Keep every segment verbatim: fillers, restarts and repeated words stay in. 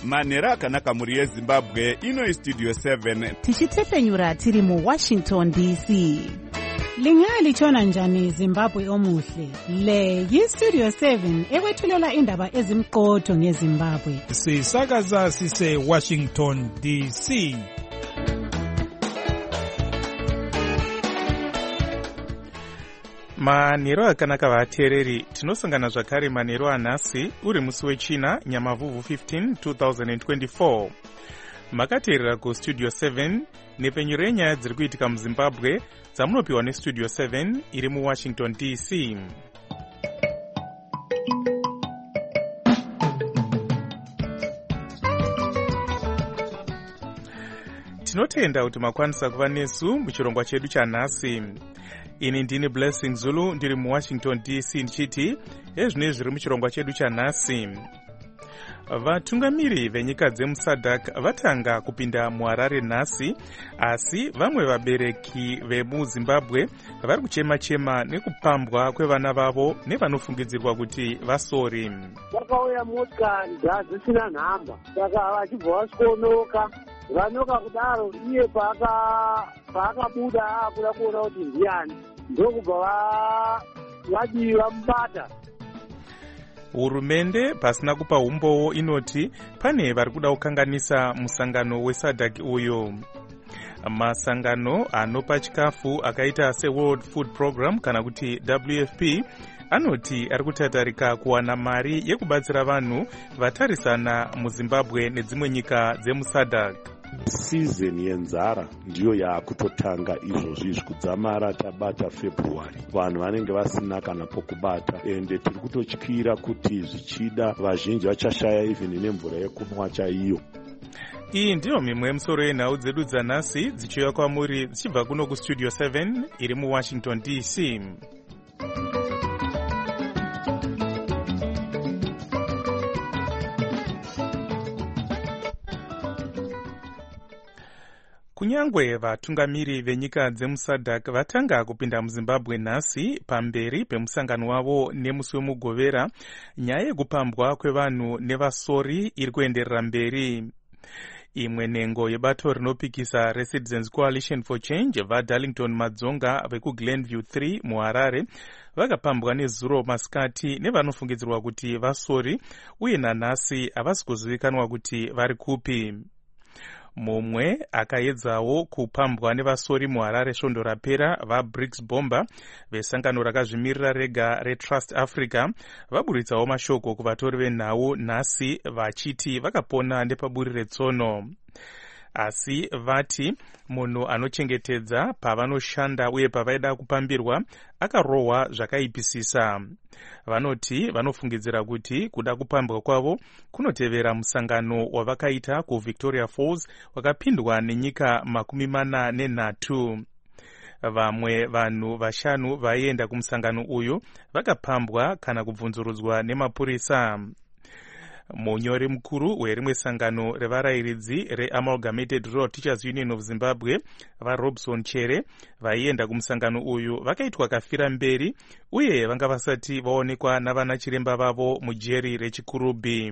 manhero akanaka mhuri yezimbabwe. Ino istudio seven tichitsepenyura tiri muwashington D C. Lingalitshona njani Zimbabwe omuhle? Le yistudio seven ekwethulela indaba ezimqotho ngeZimbabwe. Sisakaza sise Washington D C. Manhero akanaka vateereri, tinosangana zvakare manhero anhasi uri musi wechina Nyamavhuvhu fifteen twenty twenty-four. Makateerera kustudio seven nepenyuro yenyaya dziri kuitika muZimbabwe dzamunopiwa nestudio seven iri muWashington D C. Tinotenda kuti makwanisa kuva nesu muchirongwa chedu chanhasi. Ini ndini Blessing Zulu ndiri muWashington D C ndichiti ezvinezvi zviri muchirongwa chedu chanhasi. Vatungamiri venyika dzemuSADC vatanga kupinda muHarare nhasi, asi vamwe vabereki vemuZimbabwe vari kuchema-chema nekupambwa kwevana vavo nevanofungidzirwa kuti vasori. Vakauya motikari dzasina nhamba, saka vachibva vasikonoka. Vanoka kudaro iye paakabuda akuda kuona kuti ndiani, ndokubva vadiwa mubata. Hurumende pasina kupa umbowo inoti pane vari kuda kukanganisa musangano weSADC uyo. Masangano anopa chikafu akaita seWorld Food Program kana kuti W F P anoti ari kutatarika kuwana mari yekubatsira vanhu vatarisana muZimbabwe nedzimwe nyika dzemuSADC. Season yenzara ndiyo yaakutotanga izvozvi izvi kudzamara tabata February. Vanhu vanenge vasina kana pokubata ende tiri kutotyira kuti zvichida vazhinji vachashaya even nemvura yekunwa chaiyo. Iyi ndiyo mimwe yemusoro yenhau dzedu dzanhasi dzichiuya kwamuri dzichibva kuno kustudio seven iri muWashington D C. Kunyangwe vatungamiri venyika dzemuSADC vatanga kupinda muZimbabwe nhasi pamberi pemusangano wavo nemusi wemugovera, nyaya yekupambwa kwevanhu nevasori iri kuenderera mberi. Imwe nhengo yebato rinopikisa reCitizens Coalition for Change vaDarlington Madzonga vekuGlenview three muHarare vakapambwa nezuro masikati nevanofungidzirwa kuti vasori uye nanhasi havasi kuzivikanwa kuti vari kupi. Mumwe akaedzawo kupambwa nevasori muHarare svondo rapera vaBriggs Bomber vesangano rakazvimirira rega reTrust Africa vaburitsawo mashoko kuvatori venhau nhasi vachiti vakapona nepaburi retsono. Asi vati munhu anochengetedza pavanoshanda uye pavaida kupambirwa akarohwa zvakaipisisa. Vanoti vanofungidzira kuti kuda kupambwa kwavo kunotevera musangano wavakaita kuVictoria Falls wakapindwa nenyika makumi mana nenhatu. Vamwe vanhu vashanu vaienda kumusangano uyu vakapambwa kana kubvunzurudzwa nemapurisa. Munyori mukuru werimwe sangano revarayiridzi reAmalgamated Rural Teachers Union of Zimbabwe vaRobson Chere vaienda kumusangano uyu vakaitwa kafira mberi uye vanga vasati vaonekwa navana chiremba vavo mujeri reChikurubi.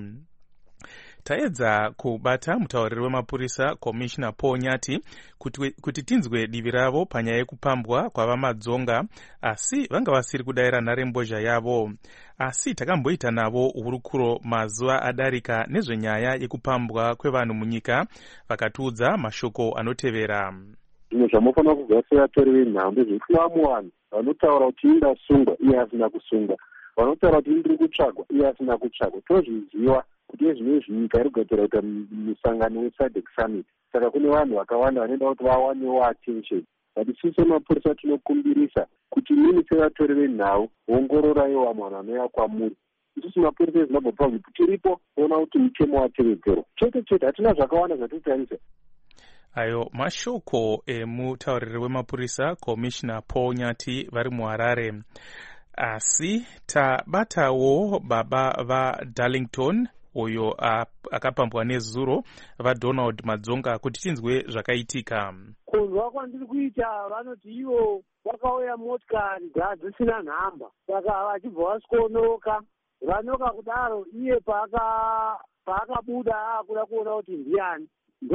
Taedza kubata mutauriri wemapurisa Commissioner Paul Nyati kuti, kuti tinzwe divi ravo panyaya yekupambwa kwavaMadzonga, asi vanga vasiri kudayira nharembozha yavo. Asi takamboita navo hurukuro mazuva adarika nezvenyaya yekupambwa kwevanhu munyika, vakatiudza mashoko anotevera. Zvimwe zvamufanira kubva sevatori venhau ndezvekuti vamuwanhu vanotaura kuti indasungwa iye asina kusungwa, vanotaura kuti ndiri kutsvagwa iye asina kutsvagwa. Tozviziva kuti ezvinezvi nyika iri kugadzira kuita musangano weSADC Summit, saka kune vanhu vakawanda vanoda kuti vawanewo attention. But isusu semapurisa tinokumbirisa kuti mimi sevatori venhau ongororaiwo vamwe vanhu vanouya kwamuri. Isusu mapurisa eZimbabwe Province tiripo kuona kuti mutemo watevedzerwa. Chete chete hatina zvakawanda zvatotarisa. Ayo mashoko emutauriri wemapurisa Commissioner Paul Nyati vari muHarare. Asi tabatawo baba vaDarlington uyo akapambwa nezuro vaDonald Madzonga kuti tinzwe zvakaitika. Kunzwa kwandiri kuita vanoti ivo vakauya motikari dzasina nhamba, saka vachibva vasikonoka. Vanoka kudaro iye paakabuda akuda kuona kuti ndiani,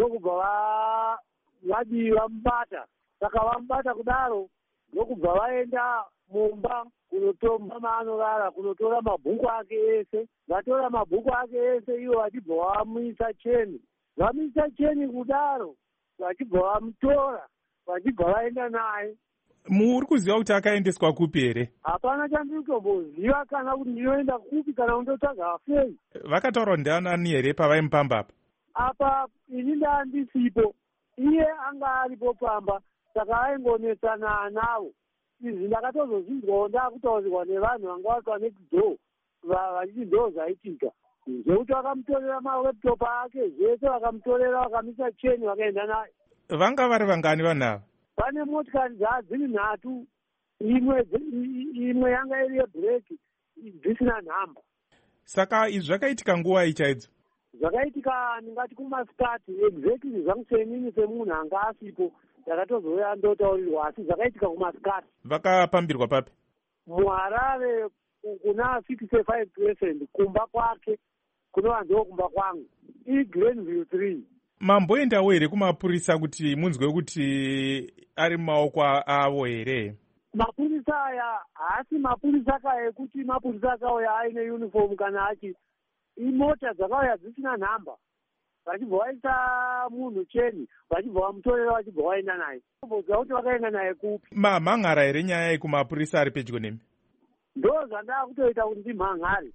ndokubva vadii vamubata. Saka vamubata kudaro ndokubva vaenda mumba kunotomba maanorara, kunotora mabhuku ake ese. Vatora mabhuku ake ese ivo vachibva vamuisa cheni. Vamuisa cheni kudaro vachibva vamutora, vachibva vaenda naye. Muri kuziva kuti akaendeswa kupi here? Hapana chandiri kutomboziva kana kuti ndinoenda kupi kana kundotsvaga afei. Vakataura ndianani here pavaimupamba apa? Apa ini ndandisipo, iye anga aripo pamba, saka aingonesana navo. Izvi ndakatozozvinzwawo ndakutaurirwa nevanhu vanga vatwa next door vachiti ndo zvaitika. Zvekuti vakamutorera malaptop ake zvese, vakamutorera vakamisa cheni vakaenda naye. Vanga vari vangani vanhu ava? Pane motikari dzadziri nhatu, imwe imwe yanga iri yebhureki dzisina nhamba. Saka izvi zvakaitika nguva ichaidzo? Zvakaitika ndingati kumasikati, exactly zvamusenini semunhu anga asipo, ndakatozouya ndotaurirwa, asi zvakaitika kumasikati. Vakapambirwa papi? muHarare kuna sixty-five percent kumba kwake kunova ndo kumba kwangu iGrenville three. Mamboendawo here kumapurisa kuti munzwe kuti ari mumaoko avo here? Mapurisa aya haasi mapurisa aka ekuti mapurisa akauya aine uniform kana achi imota dzakauya dzisina nhamba, vachibva vaisa munhu cheni, vachibva vamutorera, vachibva vaenda naye. Vobvunza kuti vakaenda naye kupi. Mamhan'ara here nyaya yekumapurisa ari pedyo nemi? Ndo zvandava kutoita kuti ndimhan'are.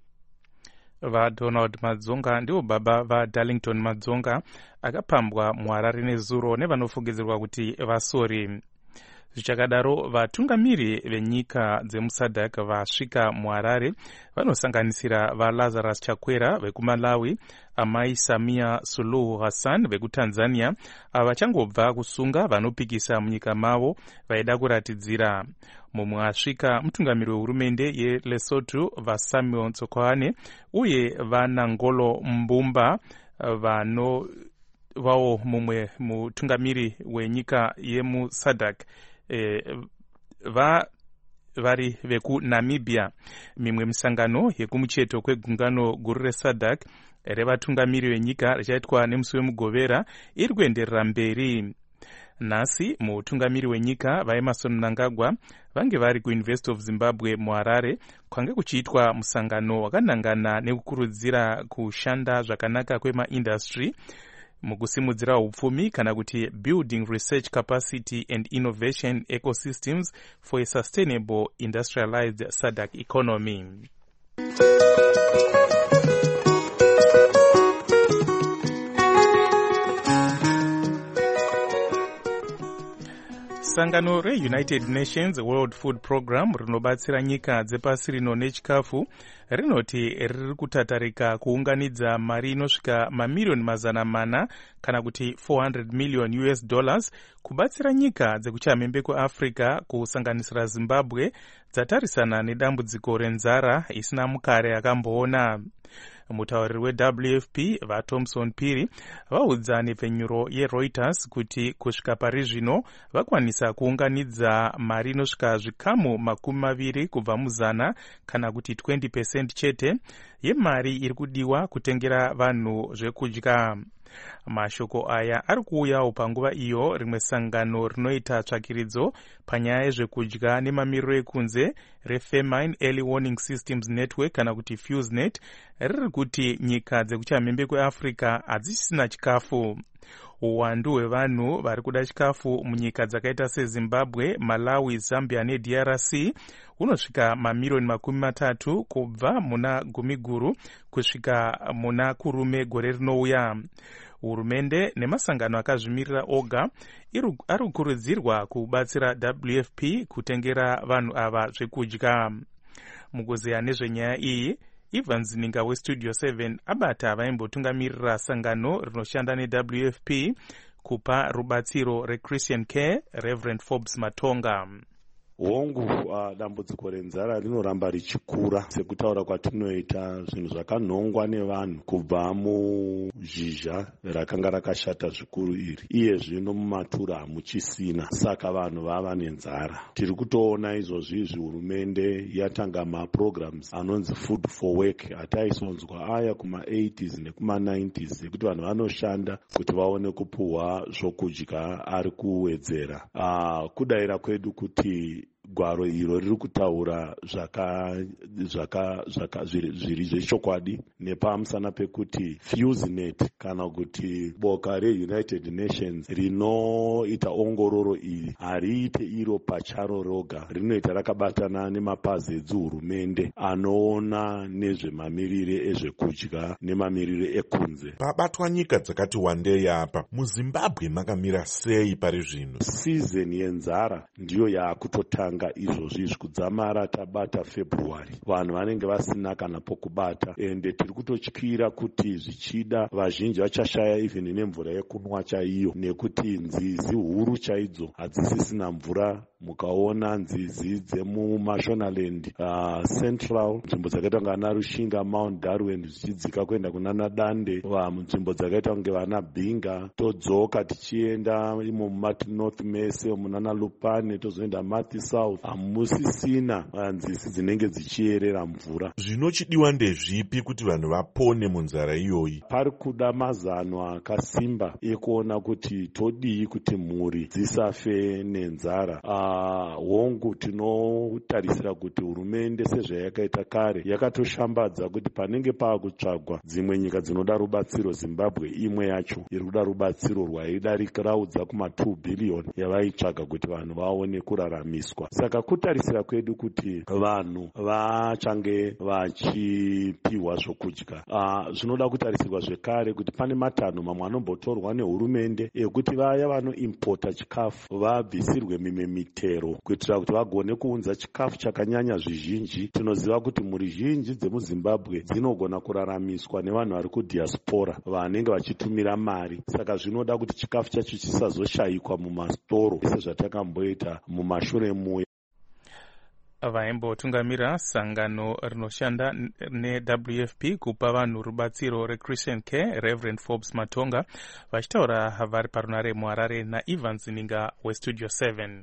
VaDonald Madzonga ndivo baba vaDarlington Madzonga akapambwa muHarare nezuro nevanofungidzirwa kuti vasori. Zvichakadaro, vatungamiri venyika dzemusadhak vasvika muHarare vanosanganisira vaLazarus Chakwera vekuMalawi, amai Samia Suluhu Hassan vekuTanzania, ava vachangobva kusunga vanopikisa munyika mavo vaida kuratidzira. Mumwe asvika mutungamiri wehurumende yeLesotho vaSamuel Tsokwane uye vaNangolo Mbumba vano vawo mumwe mutungamiri wenyika yemusadhak e, va vari vekuNamibia. Mimwe misangano yekumucheto kwegungano guru resadhak revatungamiri venyika richaitwa nemusi wemugovera iri kuenderera mberi. Nhasi mutungamiri wenyika vaEmmerson Mnangagwa vange vari kuUniversity of Zimbabwe muHarare kwange kuchiitwa musangano wakanangana nekukurudzira kushanda zvakanaka kwemaindustry mukusimudzira upfumi kana kuti building research capacity and innovation ecosystems for a sustainable industrialized sadhak economy. Sangano reUnited Nations World Food Program rinobatsira nyika dzepasi rino nechikafu rinoti riri kutatarika kuunganidza mari inosvika mamiliyoni mazana mana kana kuti four hundred million U S dollars kubatsira nyika dzekuchamhembe kuAfrica kusanganisira Zimbabwe dzatarisana nedambudziko renzara isina mukare akamboona. Mutauriri weW F P vaThomson Phiri vaudza nepfenyuro yeReuters kuti kusvika pari zvino vakwanisa kuunganidza mari inosvika zvikamu makumi maviri kubva muzana kana kuti twenty percent chete yemari iri kudiwa kutengera vanhu zvekudya. Mashoko aya ari kuuyawo panguva iyo rimwe sangano rinoita tsvakiridzo panyaya yezvekudya nemamiriro ekunze reFamine Early Warning Systems Network kana kuti FuseNet riri kuti nyika dzekuchamhembe kweAfrica hadzisina chikafu. Uwandu hwevanhu vari kuda chikafu munyika dzakaita seZimbabwe, Malawi, Zambia neD R C hunosvika mamiliyoni makumi matatu kubva muna gumi guru kusvika muna kurume gore rinouya. Hurumende nemasangano akazvimirira oga ari kukurudzirwa kubatsira W F P kutengera vanhu ava zvekudya. Mukuzeya nezvenyaya iyi, Evans Ninga weStudio seven abata vaimbotungamirira sangano rinoshanda neW F P kupa rubatsiro reChristian Care, Reverend Forbes Matonga. hongu uh, dambudziko renzara rinoramba richikura sekutaura kwatinoita zvinhu zvakanhongwa nevanhu kubva muzhizha rakanga rakashata zvikuru iri, iye zvino mumatura hamuchisina, saka vanhu vava nenzara. Tiri kutoona izvozvizvi hurumende yatanga maprograms anonzi food for work, ataisonzwa aya kuma-eighties nekuma-nineties ekuti vanhu vanoshanda kuti vaone kupuhwa zvokudya ari kuwedzera. Uh, kudayira kwedu kuti gwaro iro riri kutaura zvaka zvaka zvaka zviri zvechokwadi nepamusana pekuti FuseNet kana kuti boka reUnited Nations rinoita ongororo iyi hariite iro pacharo roga, rinoita rakabatana nemapazi edzihurumende anoona nezvemamirire ezvekudya nemamirire ekunze. Pabatwa nyika dzakati wandei apa, muZimbabwe makamira sei pari zvino? Season yenzara ndiyo yaakutotanga izvozvizvi kudzamara tabata February. Vanhu vanenge vasina kana pokubata, ende tiri kutotyira kuti zvichida vazhinji vachashaya even nemvura yekunwa chaiyo, nekuti nzizi huru chaidzo hadzisisina mvura. Mukaona nzizi dzemuMashonaland uh, Central, nzvimbo dzakaita kunge vana Rushinga, Mount Darwin zvichidzika kuenda kunana Dande, nzvimbo dzakaita kunge vana Bhinga, todzoka tichienda imo mumati North Mese munana Lupane, tozoenda mati South, hamusisina nzizi dzinenge dzichierera mvura. Zvinochidiwa ndezvipi kuti vanhu vapone munzara iyoyi? Pari kuda mazano akasimba ekuona kuti todii kuti mhuri dzisafe nenzara. Uh, hongu tinotarisira kuti hurumende sezvayakaita kare yakatoshambadza kuti panenge paakutsvagwa dzimwe nyika dzinoda rubatsiro, Zimbabwe imwe yacho iri kuda rubatsiro rwaidarikiraudza kuma two billion yavaitsvaga kuti vanhu vaone kuraramiswa. Saka kutarisira kwedu kuti vanhu vachange vachipiwa zvokudya. Uh, zvinoda kutarisirwa zvekare kuti pane matanho mamwe anombotorwa nehurumende ekuti vaya vanoimpota chikafu vabvisirwe mimwe mitero kuitira kuti vagone kuunza chikafu chakanyanya zvizhinji. Tinoziva kuti mhuri zhinji dzemuZimbabwe dzinogona kuraramiswa nevanhu vari kudiaspora vanenge vachitumira mari, saka zvinoda kuti chikafu chacho chisazoshayikwa mumastoro sezvatakamboita mumashure muya. Vaimbotungamira sangano rinoshanda neW F P kupa vanhu rubatsiro reChristian Care, Reverend Forbes Matonga, vachitaura vari parunare muHarare naIvan Zininga weStudio seven.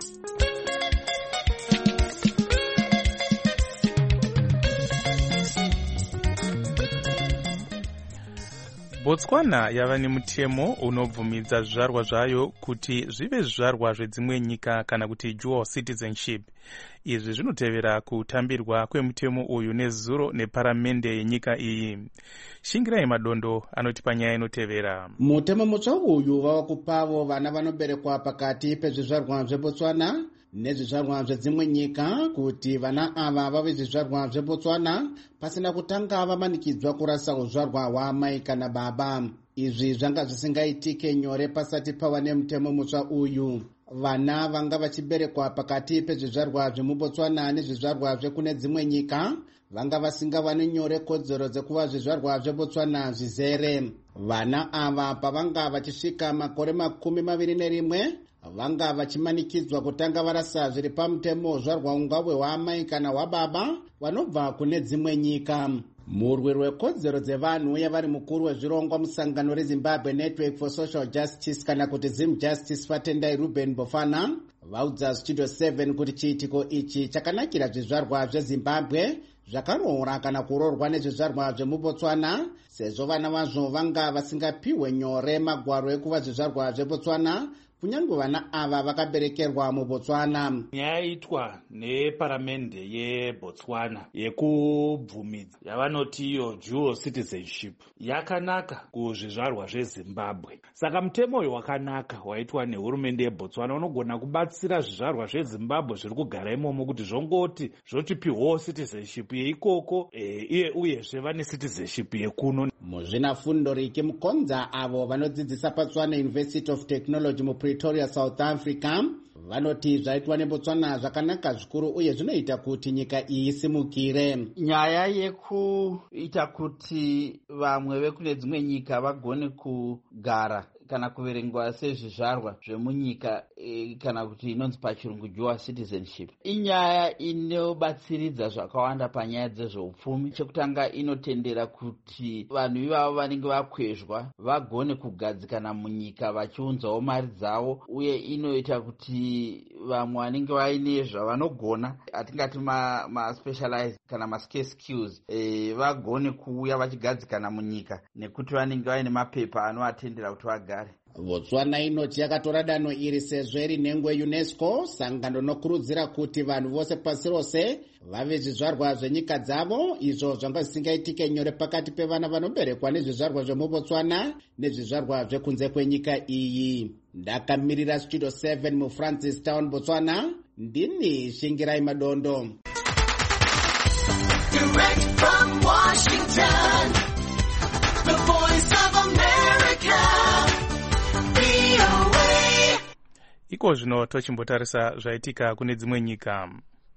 Botswana yava nemutemo unobvumidza zvizvarwa zvayo kuti zvive zvizvarwa zvedzimwe nyika kana kuti dual citizenship. Izvi zvinotevera kutambirwa kwemutemo uyu nezuro neparamende yenyika iyi. Shingirai Madondo anoti panyaya inotevera. Mutemo mutsva uyu wava kupavo vana vanoberekwa pakati pezvizvarwa zveBotswana nezvizvarwa zvedzimwe nyika kuti vana ava vave zvizvarwa zveBotswana pasina kutanga vamanikidzwa kurasa uzvarwa hwamai kana baba. Izvi zvanga zvisingaitike nyore pasati pava nemutemo mutsva uyu. Vana vanga vachiberekwa pakati pezvizvarwa zvemuBotswana nezvizvarwa zvekune dzimwe nyika vanga vasingavani nyore kodzero dzekuva zvizvarwa zveBotswana zvizere. Vana ava pavanga vachisvika makore makumi maviri nerimwe vanga vachimanikidzwa kutanga varasa zviri pamutemo uzvarwa ungave hwamai kana hwababa vanobva kune dzimwe nyika. Murwi rwekodzero dzevanhu uye vari mukuru wezvirongwa musangano reZimbabwe Network for Social Justice kana kuti Zim Justice Fatendai Ruben Bofana vaudza Studio seven kuti chiitiko ichi chakanakira zvizvarwa zveZimbabwe zvakaroora kana kuroorwa nezvizvarwa zvemuBotswana sezvo vana vazvo vanga vasingapiwe nyore magwaro ekuva zvizvarwa zveBotswana kunyange vana ava vakaberekerwa muBotswana. Yaitwa neparamende yeBotswana yekubvumidza yavanoti iyo dual citizenship yakanaka kuzvizvarwa zveZimbabwe. Saka mutemo uyu wakanaka waitwa nehurumende yeBotswana unogona kubatsira zvizvarwa zveZimbabwe zviri kugara imomo kuti zvongoti zvotipiwawo citizenship yeikoko iye uyezve vane citizenship yekuno. Muzvinafundo Riki Mukonza avo vanodzidzisa paTswana University of Technology muPretoria, South Africa vanoti zvaitwa neBotswana zvakanaka zvikuru uye zvinoita kuti nyika iyi isimukire. Nyaya yekuita kuti vamwe vekune dzimwe nyika vagone kugara kana kuverengwa sezvizvarwa zvemunyika e, kana kuti inonzi pachirungu dual citizenship. Inyaya inobatsiridza zvakawanda panyaya dzezveupfumi. Chekutanga, inotendera kuti vanhu ivavo vanenge vakwezva vagone kugadzikana munyika vachiunzawo mari dzavo, uye inoita kuti vamwe vanenge vaine zvavanogona, atingati ma, ma specialized kana ma scarce skills, e, vagone kuuya vachigadzikana munyika nekuti vanenge vaine mapepa anovatendera kuti vagare. Botswana inoti yakatora danho iri sezvo iri nhengo UNESCO, sangano rinokurudzira kuti vanhu vose pasi rose vave zvizvarwa zvenyika dzavo, izvo zvanga zvisingaitike nyore pakati pevana vanoberekwa nezvizvarwa zvemubotswana nezvizvarwa zvekunze kwenyika iyi. Ndakamirira Studio seven muFrancis Town, Botswana, ndini Shingirai Madondo. Direct from Washington, the voice of America. Iko zvino tochimbotarisa zvaitika kune dzimwe nyika.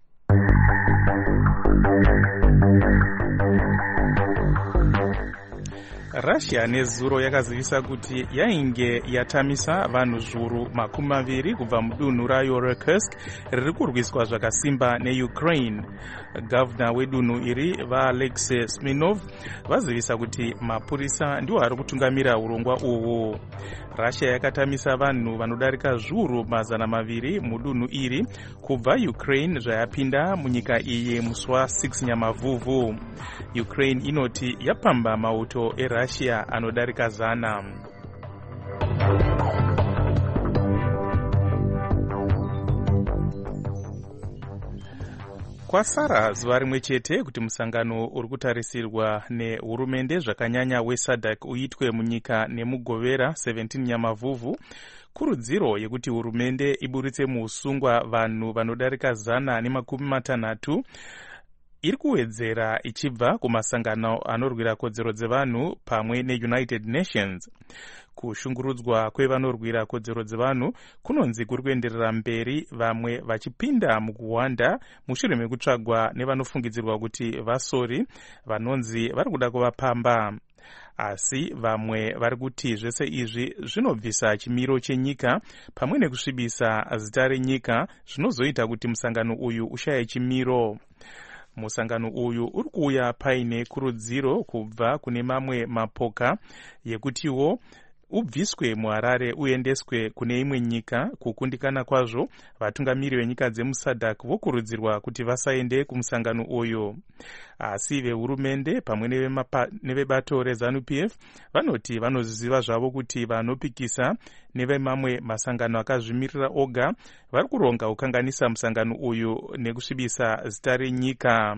Russia nezuro yakazivisa kuti yainge yatamisa vanhu zviuru makumi maviri kubva mudunhu rayo reKursk riri kurwiswa zvakasimba neUkraine. Gavana wedunhu iri vaAlexei Smirnov vazivisa kuti mapurisa ndiwo ari kutungamira urongwa uhwu. Russia yakatamisa vanhu vanodarika zviuru mazana maviri mudunhu iri kubva Ukraine zvayapinda munyika iyi musi wa6 Nyamavhuvhu. Ukraine inoti yapamba mauto eRussia anodarika zana. Kwasara zuva rimwe chete kuti musangano uri kutarisirwa nehurumende zvakanyanya weSADC uitwe munyika nemugovera seventeen Nyamavhuvhu. Kurudziro yekuti hurumende iburitse muusungwa vanhu vanodarika zana nemakumi matanhatu iri kuwedzera ichibva kumasangano anorwira kodzero dzevanhu pamwe neUnited Nations. Kushungurudzwa kwevanorwira kodzero dzevanhu kunonzi kuri kuenderera mberi, vamwe vachipinda mukuwanda mushure mekutsvagwa nevanofungidzirwa kuti vasori vanonzi vari kuda kuvapamba. Asi vamwe vari kuti zvese izvi zvinobvisa chimiro chenyika pamwe nekusvibisa zita renyika, zvinozoita kuti musangano uyu ushaye chimiro. Musangano uyu uri kuuya paine kurudziro kubva kune mamwe mapoka yekutiwo ubviswe muHarare uendeswe kune imwe nyika. Kukundikana kwazvo, vatungamiri venyika dzemuSADC vokurudzirwa kuti vasaende kumusangano uyu. Asi vehurumende pamwe nevebato reZANU P F vanoti vanoziva zvavo kuti vanopikisa nevemamwe masangano akazvimirira oga vari kuronga kukanganisa musangano uyu nekusvibisa zita renyika.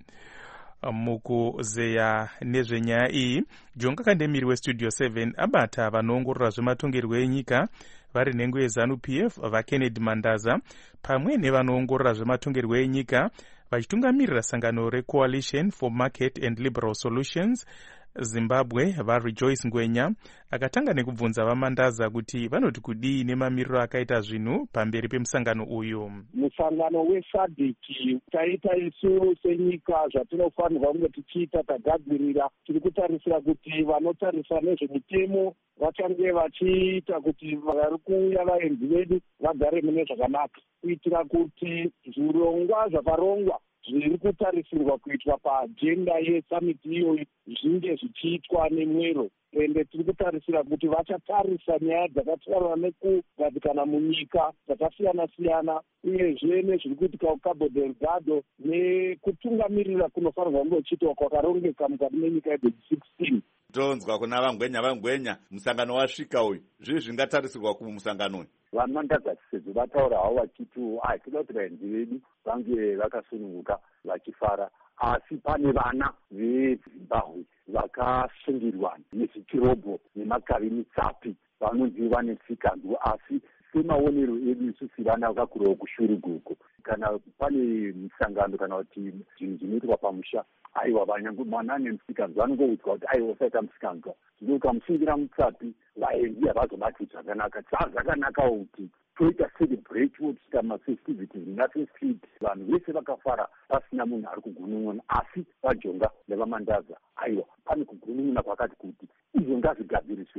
Mukuzeya nezvenyaya iyi, Jonga Kandemiri weStudio seven abata vanoongorora zvematongerwo enyika vari nhengo yeZANU P F vaKennedy Mandaza pamwe nevanoongorora zvematongerwo enyika vachitungamirira sangano reCoalition for Market and Liberal Solutions Zimbabwe vaRejoice Ngwenya akatanga nekubvunza vaMandaza kuti vanoti kudii nemamiriro akaita zvinhu pamberi pemusangano uyu. Musangano weSADC taita isu senyika zvatinofanirwa kunge tichiita tagadzirira, tiri kutarisira kuti vanotarisa nezvemitemo vachange vachiita kuti vari kuuya vaenzi vedu vagare mune zvakanaka, kuitira kuti zvirongwa zvakarongwa zviri kutarisirwa kuitwa paajenda yesamiti iyoyi zvinge zvichiitwa nemwero. Ende tiri kutarisira kuti vachatarisa nyaya dzakatarana nekugadzikana munyika dzakasiyana-siyana, uyezve nezviri kuitika kuCabo Delgado nekutungamirira kunofanirwa kunge kuchiitwa kwakarongeka mukati menyika ye-sixteen. Tonzwa kuna vangwenya vangwenya musangano wasvika uyu, zvii zvingatarisirwa kumusangano uyu? VaMandaza sezvo vataura havo vachiti ai tinoda kuti vaenzi vedu vange vakasununguka vachifara, asi pane vana veZimbabwe vakasungirwa nezvitirobho nemakavi mitsapi vanonzi vane tsikanzwa, asi semaonero edu isu sevana vakakurawo kushuruguko, kana pane musangano kana kuti zvinhu zvinoitwa pamusha, aiwa vanyange mwana ane musikanzwa vanongoudzwa kuti aiwa usaita musikanzwa, zvino ukamusungira mutsapi vaenzi havazobati zvakanaka. Saa zvakanakawo kuti toita celebrate wotiita mafestivities nafestid, vanhu vese vakafara pasina munhu ari kugunun'una. Asi vaJonga nevaMandaza aiwa pane kugunun'una kwakati kuti izvo ngazvigadziriswe kuti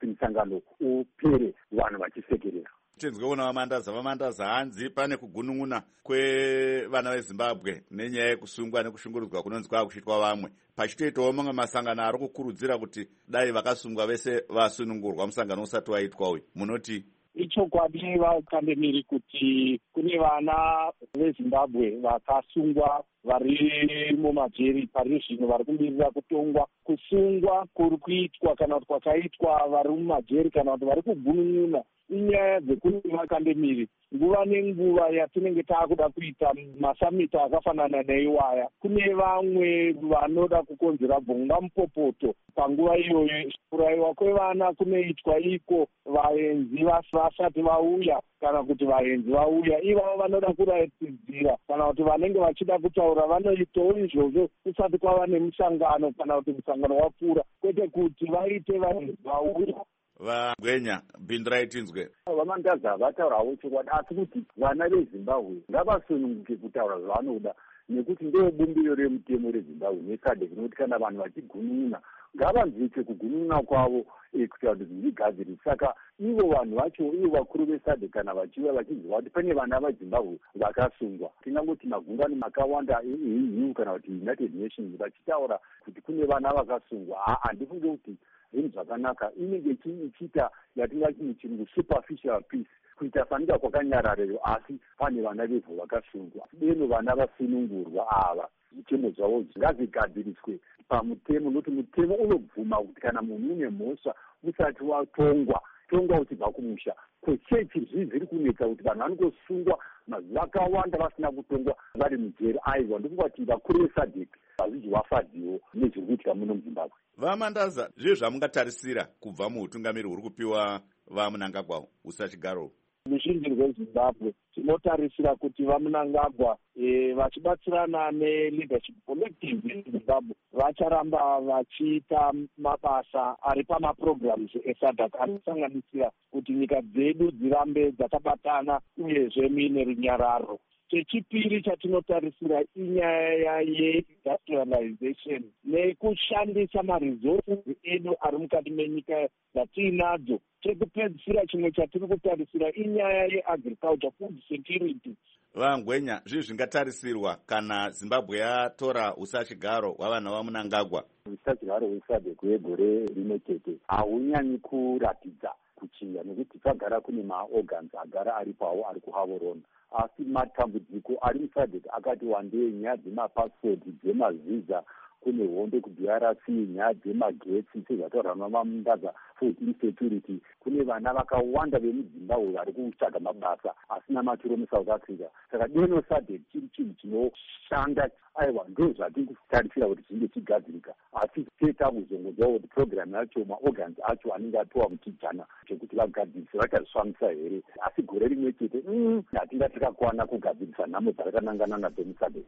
musangano upere vanhu vachisekerera. tinzweona vamandaza vamandaza hanzi pane kugunun'una kwevana vezimbabwe nenyaya yekusungwa nekushungurudzwa kunonzi kwakuchitwa vamwe, pachitoitawo mamwe masangano ari kukurudzira kuti dai vakasungwa vese vasunungurwa musangano usati waitwa uyu. Munoti ichokwadi vakandemiri kuti kune vana vezimbabwe vakasungwa vari mumajeri pari zvino vari kumirira kutongwa. Kusungwa kuri kuitwa kana kuti kwakaitwa vari mumajeri kana kuti vari kugunun'una inyaya dzekuti vakandemiri nguva nenguva yatinenge taakuda kuita masamita akafanana neiwaya, kune vamwe vanoda kukonzera bvunga mupopoto panguva iyoyo. Kurayiwa kwevana kunoitwa iko vaenzi vasati vauya kana kuti vaenzi vauya, ivavo vanoda kuratidzira kana kuti vanenge vachida kutaura vanoitawo izvozvo kusati kwava nemusangano kana kuti musangano wapfuura, kwete kuti vaite vaenzi vauya. Vagwenya bhindirai tinzwe. Vamandaza vataurawo chokwadi, asi kuti vana vezimbabwe ngavasununguke kutaura zvavanoda, nekuti ndoo bumbiro remutemo rezimbabwe nesadek rinoti kana vanhu vachigunun'una ngavanzwike kugunun'una kwavo kutaura kuti zvigadziri. Saka ivo vanhu vacho, ivo vakuru vesadek kana vachiuya vachiziva kuti pane vana vezimbabwe vakasungwa, tingangoti magungano makawanda eu kana kuti United Nations vachitaura kuti kune vana vakasungwa, handifunge kuti zvinhu zvakanaka. Inenge ichiita yatingati muchirungu superficial peace, kuita fanika kwakanyarareyo, asi pane vana vevhu vakasungwa. Deno vana vasunungurwa ava mitemo zvavo ngazigadziriswe pamutemo, nokuti mutemo unobvuma kuti kana munhu une mhosva usati watongwa tongwa uchibva kumusha. Kwechechi zvii zviri kunetsa kuti vanhu vanongosungwa mazuva akawanda vasina kutongwa vari mujeri. Aiwa, ndikungati vakuru vesadek vazhinji vafadhiwo nezviri kuitika muno muzimbabwe. Vamandaza, zvii zvamungatarisira kubva muutungamiri huri kupiwa vaMnangagwa usachigaro? Muzhinji rwezimbabwe tinotarisira kuti vaMnangagwa e, vachibatsirana neleadership collective yezimbabwe vacharamba vachiita mabasa ari pamaprograms esadek anosanganisira kuti nyika dzedu dzirambe dzakabatana uyezve muine runyararo. Chechipiri chatinotarisira inyaya yeindustrialization nekushandisa maresources edu ari mukati menyika dzatiinadzo. Chekupedzisira chimwe chatiri kutarisira inyaya yeagriculture, food security. Vangwenya, zvii zvingatarisirwa kana Zimbabwe yatora usachigaro hwavana vaMnangagwa? Usachigaro hwesadek wegore rimwe chete haunyanyi kuratidza kuchinja, nekuti pagara kune maorgans agara ari pawo ari kuhavorona, asi matambudziko ari musadek akati wandei. Nyaya dzemapasipoti, dzemavhiza, kune hondo ku-D R C, nyaya dzemagetsi sezvataura navaMundaza, food insecurity. Kune vana vakawanda vemuzimbabwe vari kutsvaga mabasa asina maturo muSouth Africa. Saka deno sadek chiri chinhu chinoshanda. Aiwa, ndo zvatiri kutarisira kuti zvinge chigadzirika, asi tetamuzongozawo kuti programu yacho maorgans acho anenge apiwa muchijana chekuti vagadzirise vachazvisvamisa here. Asi gore rimwe chete hatinga tikakwana kugadzirisa nhamo dzakatanangana nadzo musadek.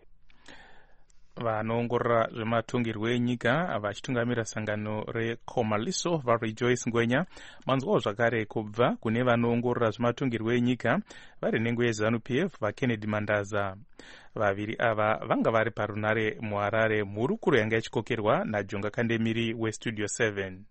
Vanoongorora zvematungirwo enyika vachitungamira sangano reComaliso vaRejoice Ngwenya manzwawo zvakare kubva kune vanoongorora zvematungirwo enyika vari nhengo yeZANU-P F vaKennedy Mandaza. Vaviri ava vanga vari parunare muHarare, mhurukuro yanga ichikokerwa naJonga Kandemiri weStudio seven.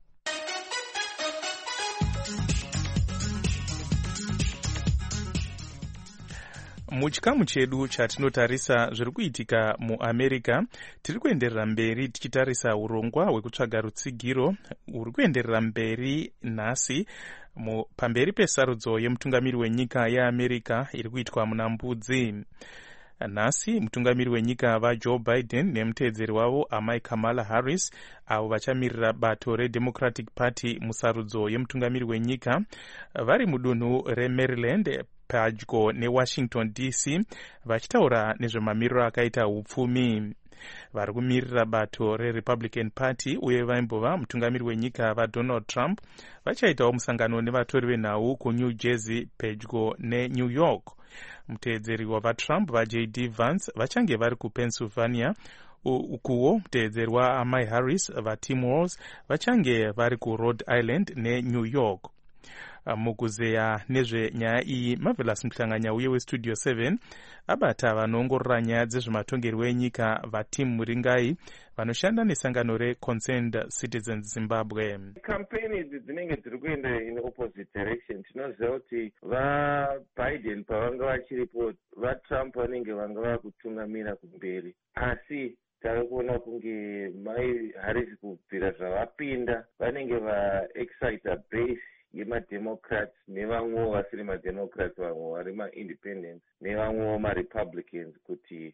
Muchikamu chedu chatinotarisa zviri kuitika muAmerica, tiri kuenderera mberi tichitarisa urongwa hwekutsvaga rutsigiro huri kuenderera mberi nhasi pamberi pesarudzo yemutungamiri wenyika yeAmerica iri kuitwa muna Mbudzi. Nhasi mutungamiri wenyika vaJoe Biden nemuteedzeri wavo amai Kamala Harris avo vachamirira bato reDemocratic Party musarudzo yemutungamiri wenyika vari mudunhu reMaryland padyo neWashington D C vachitaura nezvemamiriro akaita upfumi. Vari kumirira bato reRepublican Party uye vaimbova mutungamiri wenyika vaDonald Trump vachaitawo musangano nevatori venhau kuNew Jersey pedyo neNew York. Muteedzeri wavaTrump vaJ D Vance vachange vari kuPennsylvania, ukuwo muteedzeri waamai Harris vaTim Walz vachange vari kuRhode Island neNew York. mukuzeya nezvenyaya iyi Marvelous Mhlanganyauye westudio seven abata vanoongorora nyaya dzezvematongerwo enyika vaTim Muringai vanoshanda nesangano reConcerned Citizens Zimbabwe. Kampeni idzi dzinenge dziri kuenda in opposite direction. Tinoziva kuti vaBiden pavanga vachiripo vaTrump vanenge vanga vakutungamira kumberi, asi tave kuona kunge mai Harris kubvira zvavapinda vanenge vaexcita base yemademocrats nevamwewo vasiri mademocrats, vamwe vari maindependents nevamwewo marepublicans kuti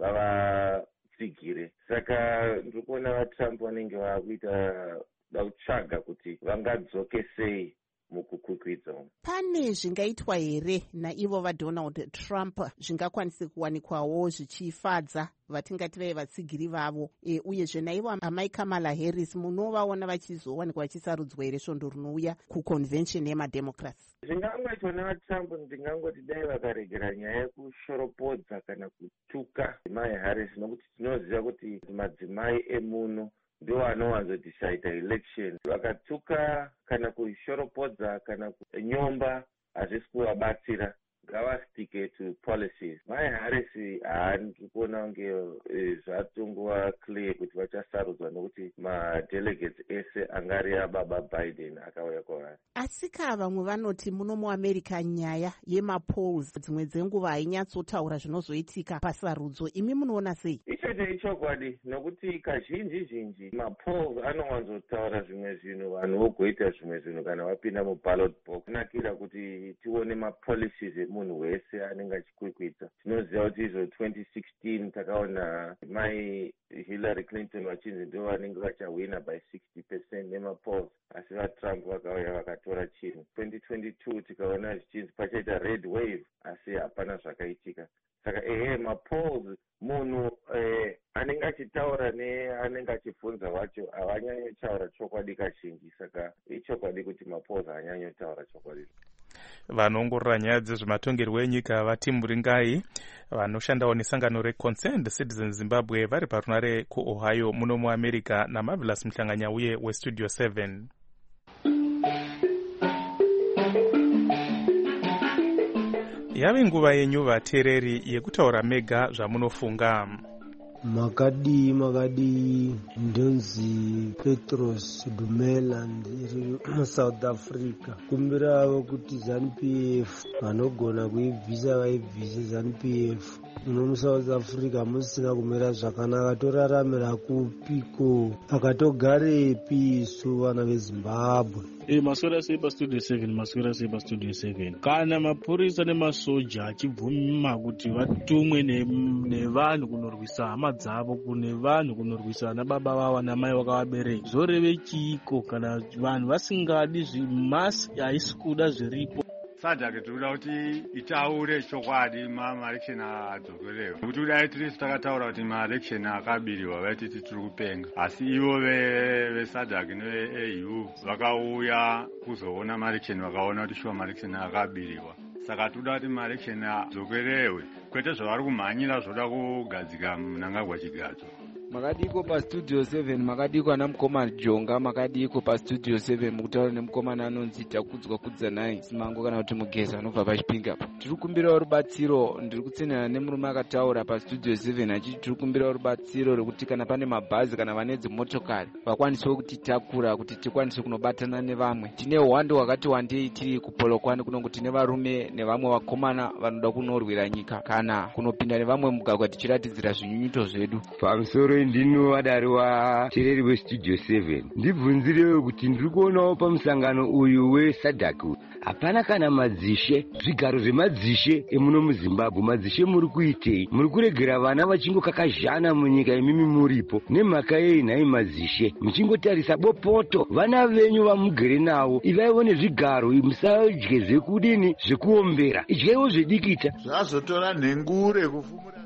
vavatsigire. Saka ndiri kuona vaTrump vanenge vakuita dakutsvaga kuti vangadzoke sei mukukwikwidza. Pane zvingaitwa here naivo vaDonald Trump zvingakwanise kuwanikwawo zvichifadza vatingati vai vatsigiri vavo, e, uyezve naivo amai Kamala Harris munovaona vachizowanikwa vachisarudzwa here svondo rinouya kuconvention yemademocrats? Zvingangoitwa navaTrump ndingangoti dai vakaregera nyaya yekushoropodza kana kutuka mai Harris, nokuti tinoziva kuti madzimai emuno ndiwo anowanzodecida election. Vakatuka kana kushoropodza kana kunyomba hazvisi kuvabatsira, ngavastike to policies. Mai Harris handiri kuona kunge zvatongova clear kuti vachasarudzwa nokuti madelegates ese angari ababa Biden akauya kwavari. Asika vamwe vanoti muno muAmerica nyaya yemapolls dzimwe dzenguva hainyatsotaura zvinozoitika pasarudzo. Imi munoona sei? Ichocho ichokwadi, nokuti kazhinji zhinji mapolls anowanzotaura zvimwe zvinhu, vanhu vogoita zvimwe zvinhu kana vapinda muballot box. Nakira kuti tione mapolicies emunhu wese anenge achikwikwidza. Tinoziva kuti izvo twenty sixteen takaona mai Hillary Clinton vachinzi ndivo vanenge vachawina by sixty percent nemapolls, asi vaTrump vakauya vakatora chinhu. twenty twenty-two tikaona zvichinzi pachaita red wave, asi hapana zvakaitika. Saka ehe, mapolls munhu eh, anenge achitaura neanenge achibvunza wacho havanyanyotaura chokwadi kazhinji. Saka ichokwadi kuti mapolls haanyanyotaura chokwadi. Vanoongorora nyaya dzezvematongerwo enyika vaTim Muringai vanoshandawo nesangano reConcerned Citizens Zimbabwe vari parunare kuOhio muno muAmerica naMarvelous Mhlanganyauye westudio seven. Yave nguva yenyu vateereri yekutaura mega zvamunofunga. Makadi makadi ndonzi Petros Dumela ndiri muSouth Africa. Kumbira kuti ZANU P F vanogona kuibvisa vaibvise ZANU P F. Muno muSouth Africa musina kumira zvakanaka, toraramira kupiko akatogarepi isu vana veZimbabwe? E maswera sei pastudio seven, maswera sei pastudio seven. Kana mapurisa nemasoja achibvuma kuti vatumwe nevanhu kunorwisa hama dzavo, kune vanhu kunorwisa ana baba vavo namai vakavabereka, zoreve chiiko kana vanhu vasingadi zvimasi haisi kuda zviripo? Sadhaka tinoda kuti itaure chokwadi maelection adzokerewo, kuti kudai tiri takataura kuti maelection akabiriwa vaititi tiri kupenga, asi ivo vesadhaka neve-A U vakauya kuzoona maelection vakaona kuti shuwa maelection akabiriwa. Saka toda kuti maelection adzokerewe, kwete zvavari kumhanyira zvoda kugadzika Mnangagwa Chigadzo. Makadiko pa studio seven, makadiko ana mukoma Jonga, makadiko pa studio seven mukutaura nemukoma anonzi Takudzwa Kudzanai Simango kana kuti Mugeza anobva paChipinga. Tiri kumbira rubatsiro, ndiri kutsinana nemurume akataura pa studio seven achiti tiri kumbira rubatsiro rekuti kana pane mabhazi kana vane dzimotokari vakwanise kutitakura kuti tikwanise kunobatana nevamwe. Tine hwando wakati wandei tiri kuPolokwane kunongo tine varume nevamwe vakomana vanoda kunorwira nyika kana kunopinda nevamwe mugagwa tichiratidzira zvinyunyuto zvedu. Pamusoro ndino wadari wa chereri westudio seven, ndibvunzirewo kuti ndiri kuonawo pamusangano uyu wesadhak hapana kana madzishe, zvigaro zvemadzishe emuno muZimbabwe. Madzishe muri kuitei? Muri kuregera vana vachingokakazhana munyika imimi muripo nemhaka yei? Nhai madzishe, muchingotarisa bopoto vana venyu vamugere navo, ivaiwo nezvigaro, musadye zvekudini zvekuombera, idyaiwo zvedikita. Zvazotora nhengure kufumura.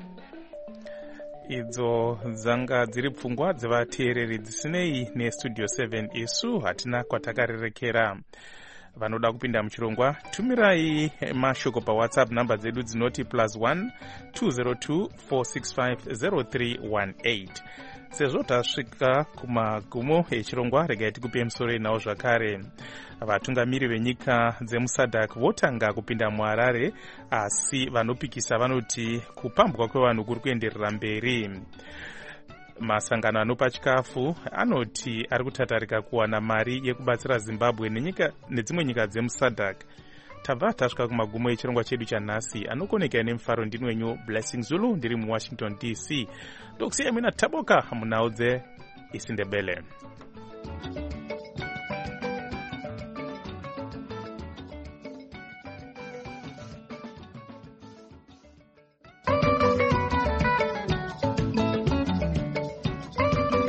Idzo dzanga dziri pfungwa dzevateereri dzisinei nestudio seven. Isu hatina kwatakarerekera. Vanoda kupinda muchirongwa, tumirai mashoko paWhatsApp namba dzedu dzinoti plus one two zero two four six five zero three one eight. sezvo tasvika kumagumo echirongwa regai tikupe musoro nawo zvakare. Vatungamiri venyika dzemusadhak votanga kupinda muharare, asi vanopikisa vanoti kupambwa kwevanhu kuri kuenderera mberi. Masangano anopa chikafu anoti ari kutatarika kuwana mari yekubatsira Zimbabwe nenyika nedzimwe nyika dzemusadhak. Tabva tasvika kumagumo echirongwa chedu chanhasi. Anokoneka nemufaro ndini wenyu Blessing Zulu, ndiri muWashington D C. Ndokusiyai mina Taboka munhau dzeIsindebele.